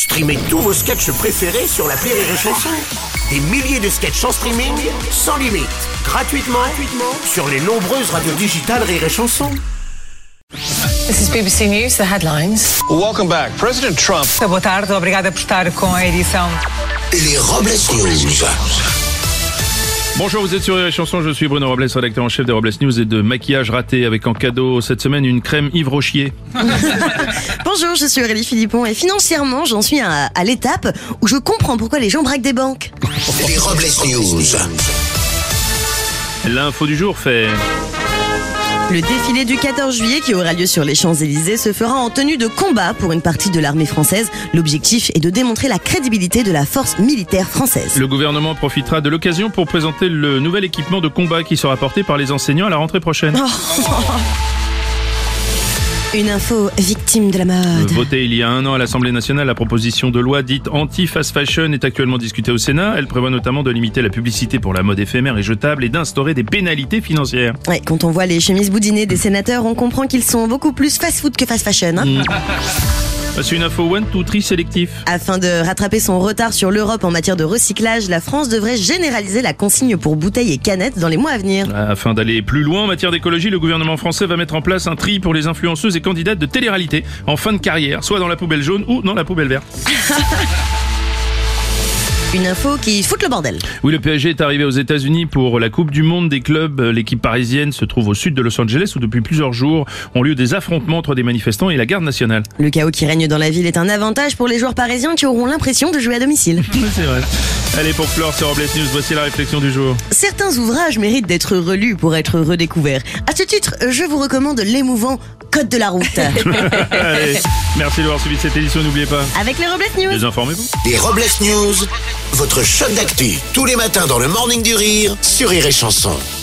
Streamez tous vos sketchs préférés sur l'appli Rire et Chanson. Des milliers de sketchs en streaming, sans limite, gratuitement sur les nombreuses radios digitales Rire et Chanson. This is BBC News, the headlines. Welcome back. President Trump. Boa tarde, obrigada por estar com a edição. Les Robles News. Bonjour, vous êtes sur Rire et Chanson, je suis Bruno Robles, rédacteur en chef des Robles News et de maquillage raté avec en cadeau cette semaine une crème Yves Rochier. Bonjour, je suis Aurélie Philippon et financièrement j'en suis à l'étape où je comprends pourquoi les gens braquent des banques. Les Robles News. L'info du jour fait... Le défilé du 14 juillet qui aura lieu sur les Champs-Élysées se fera en tenue de combat pour une partie de l'armée française. L'objectif est de démontrer la crédibilité de la force militaire française. Le gouvernement profitera de l'occasion pour présenter le nouvel équipement de combat qui sera porté par les enseignants à la rentrée prochaine. Une info victime de la mode. Votée il y a un an à l'Assemblée nationale, la proposition de loi dite anti-fast fashion est actuellement discutée au Sénat. Elle prévoit notamment de limiter la publicité pour la mode éphémère et jetable et d'instaurer des pénalités financières. Ouais, quand on voit les chemises boudinées des sénateurs, on comprend qu'ils sont beaucoup plus fast-food que fast fashion. C'est une info one to three sélectif. Afin de rattraper son retard sur l'Europe en matière de recyclage, la France devrait généraliser la consigne pour bouteilles et canettes dans les mois à venir. Afin d'aller plus loin en matière d'écologie, le gouvernement français va mettre en place un tri pour les influenceuses et candidates de télé-réalité en fin de carrière, soit dans la poubelle jaune ou dans la poubelle verte. Une info qui fout le bordel. Oui, le PSG est arrivé aux États-Unis pour la Coupe du Monde des clubs. L'équipe parisienne se trouve au sud de Los Angeles où depuis plusieurs jours ont lieu des affrontements entre des manifestants et la garde nationale. Le chaos qui règne dans la ville est un avantage pour les joueurs parisiens qui auront l'impression de jouer à domicile. C'est vrai. Allez, pour clore ces Robles News, voici la réflexion du jour. Certains ouvrages méritent d'être relus pour être redécouverts. À ce titre, je vous recommande l'émouvant Code de la route. Allez, merci d'avoir suivi cette édition, n'oubliez pas. Avec les Robles News. Désinformez-vous. Les Robles News, votre shot d'actu tous les matins dans le Morning du Rire sur Rire et Chanson.